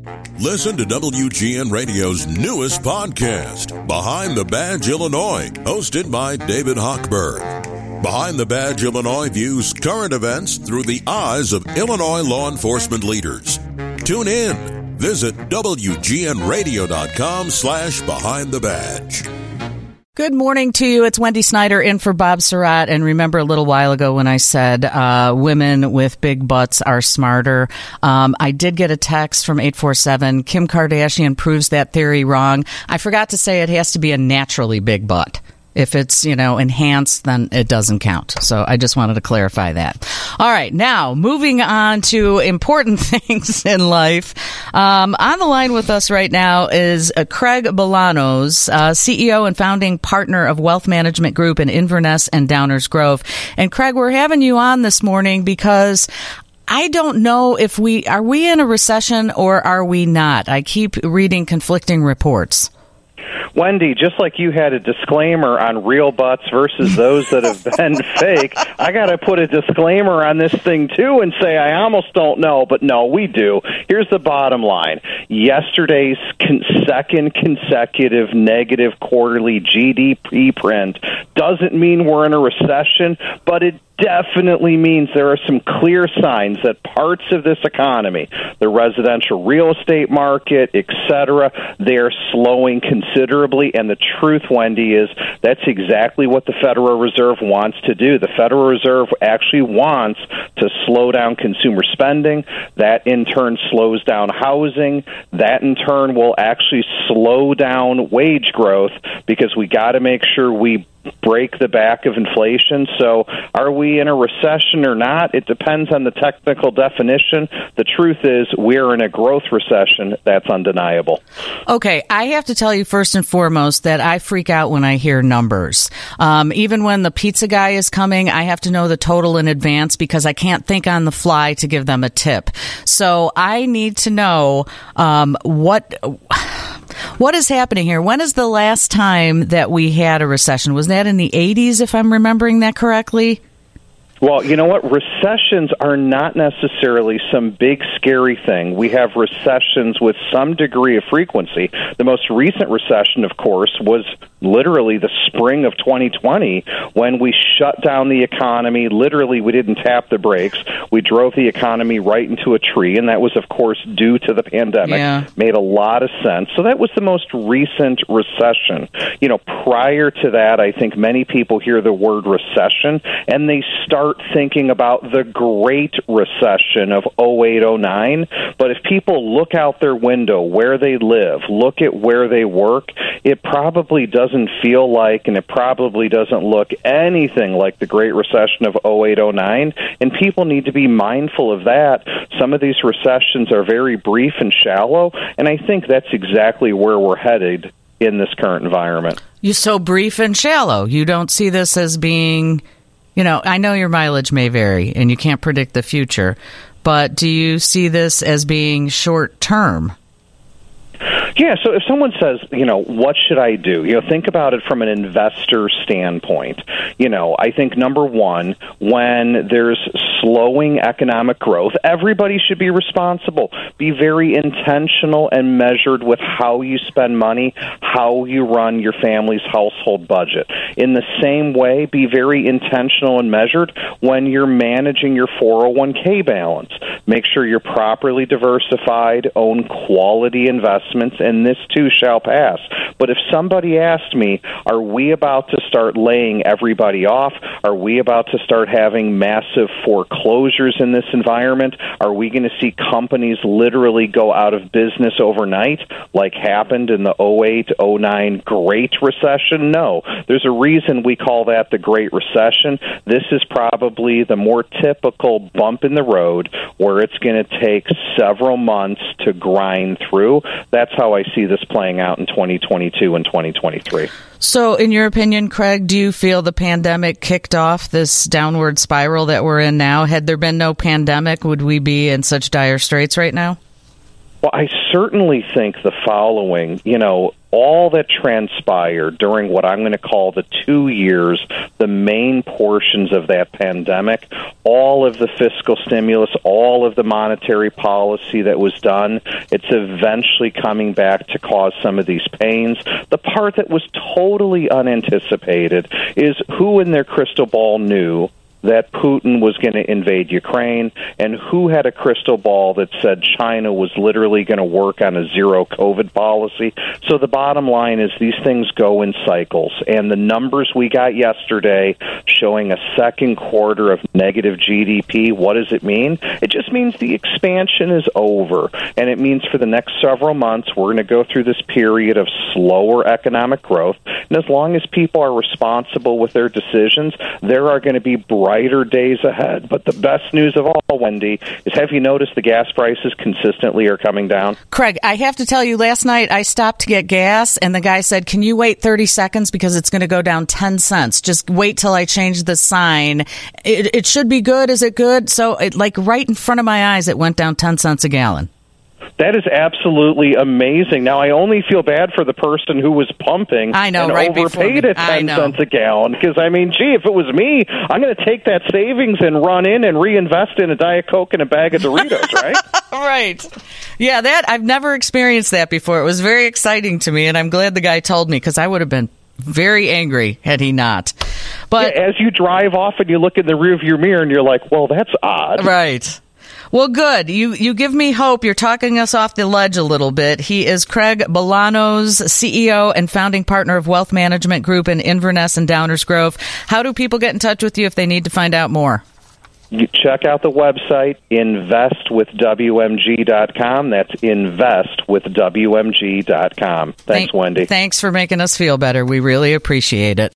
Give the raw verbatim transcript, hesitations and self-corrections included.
Listen to W G N Radio's newest podcast, Behind the Badge Illinois, hosted by David Hochberg. Behind the Badge Illinois views current events through the eyes of Illinois law enforcement leaders. Tune in. Visit W G N radio dot com slash behind the badge. Good morning to you. It's Wendy Snyder in for Bob Surratt. And remember a little while ago when I said uh, women with big butts are smarter. Um, I did get a text from eight four seven. Kim Kardashian proves that theory wrong. I forgot to say it has to be a naturally big butt. If it's, you know, enhanced, then it doesn't count. So I just wanted to clarify that. All right. Now, moving on to important things in life. Um, on the line with us right now is uh, Craig Bolanos, uh, C E O and founding partner of Wealth Management Group in Inverness and Downers Grove. And Craig, we're having you on this morning because I don't know if we, are we in a recession or are we not? I keep reading conflicting reports. Wendy, just like you had a disclaimer on real butts versus those that have been fake, I got to put a disclaimer on this thing, too, and say I almost don't know, but no, we do. Here's the bottom line. Yesterday's con- second consecutive negative quarterly G D P print doesn't mean we're in a recession, but it definitely means there are some clear signs that parts of this economy, the residential real estate market, et cetera, they're slowing considerably. And the truth, Wendy, is that's exactly what the Federal Reserve wants to do. The Federal Reserve actually wants to slow down consumer spending. That, in turn, slows down housing. That, in turn, will actually slow down wage growth because we got to make sure we break the back of inflation. So are we in a recession or not? It depends on the technical definition. The truth is we're in a growth recession. That's undeniable. Okay, I have to tell you first and foremost that I freak out when I hear numbers. Um, even when the pizza guy is coming, I have to know the total in advance because I can't think on the fly to give them a tip. So I need to know um, what... What is happening here? When is the last time that we had a recession? Was that in the eighties, if I'm remembering that correctly? Well, you know what? Recessions are not necessarily some big, scary thing. We have recessions with some degree of frequency. The most recent recession, of course, was literally the spring of twenty twenty when we shut down the economy. Literally, we didn't tap the brakes. We drove the economy right into a tree, and that was, of course, due to the pandemic. Yeah. Made a lot of sense. So that was the most recent recession. You know, prior to that, I think many people hear the word recession, and they start thinking about the Great Recession of oh eight oh nine. But if people look out their window where they live, look at where they work, it probably doesn't feel like, and it probably doesn't look anything like the Great Recession of oh eight oh nine. And people need to be mindful of that. Some of these recessions are very brief and shallow, and I think that's exactly where we're headed in this current environment. You're so brief and shallow. You don't see this as being... You know, I know your mileage may vary and you can't predict the future, but do you see this as being short term? Yeah, so if someone says, you know, what should I do? You know, think about it from an investor standpoint. You know, I think, number one, when there's slowing economic growth, everybody should be responsible. Be very intentional and measured with how you spend money, how you run your family's household budget. In the same way, be very intentional and measured when you're managing your four oh one k balance. Make sure you're properly diversified, own quality investments, and this too shall pass. But if somebody asked me, are we about to start laying everybody off? Are we about to start having massive foreclosures in this environment? Are we going to see companies literally go out of business overnight like happened in the oh eight oh nine Great Recession? No. There's a reason we call that the Great Recession. This is probably the more typical bump in the road where it's going to take several months to grind through. That's how I see this playing out in twenty twenty-two and twenty twenty-three. So, in your opinion, Craig, do you feel the pandemic kicked off this downward spiral that we're in now? Had there been no pandemic, would we be in such dire straits right now? Well, I certainly think the following, you know, all that transpired during what I'm going to call the two years, the main portions of that pandemic, all of the fiscal stimulus, all of the monetary policy that was done, it's eventually coming back to cause some of these pains. The part that was totally unanticipated is who in their crystal ball knew that Putin was going to invade Ukraine, and who had a crystal ball that said China was literally going to work on a zero COVID policy. So the bottom line is these things go in cycles, and the numbers we got yesterday showing a second quarter of negative G D P, what does it mean? It just means the expansion is over, and it means for the next several months we're going to go through this period of slower economic growth, and as long as people are responsible with their decisions, there are going to be bright brighter days ahead. But the best news of all, Wendy, is have you noticed the gas prices consistently are coming down? Craig, I have to tell you, last night I stopped to get gas, and the guy said, can you wait thirty seconds because it's going to go down ten cents. Just wait till I change the sign. It, it should be good. Is it good? So, it, like, right in front of my eyes, it went down ten cents a gallon. That is absolutely amazing. Now, I only feel bad for the person who was pumping I know, and right overpaid at ten cents a gallon. Because, I mean, gee, if it was me, I'm going to take that savings and run in and reinvest in a Diet Coke and a bag of Doritos, right? Right. Yeah, that I've never experienced that before. It was very exciting to me, and I'm glad the guy told me because I would have been very angry had he not. But yeah, as you drive off and you look in the rearview mirror and you're like, well, that's odd. Right. Well, good. You you give me hope. You're talking us off the ledge a little bit. He is Craig Bolanos, C E O and founding partner of Wealth Management Group in Inverness and Downers Grove. How do people get in touch with you if they need to find out more? You check out the website, invest with W M G dot com. That's invest with W M G dot com. Thanks, Thank, Wendy. Thanks for making us feel better. We really appreciate it.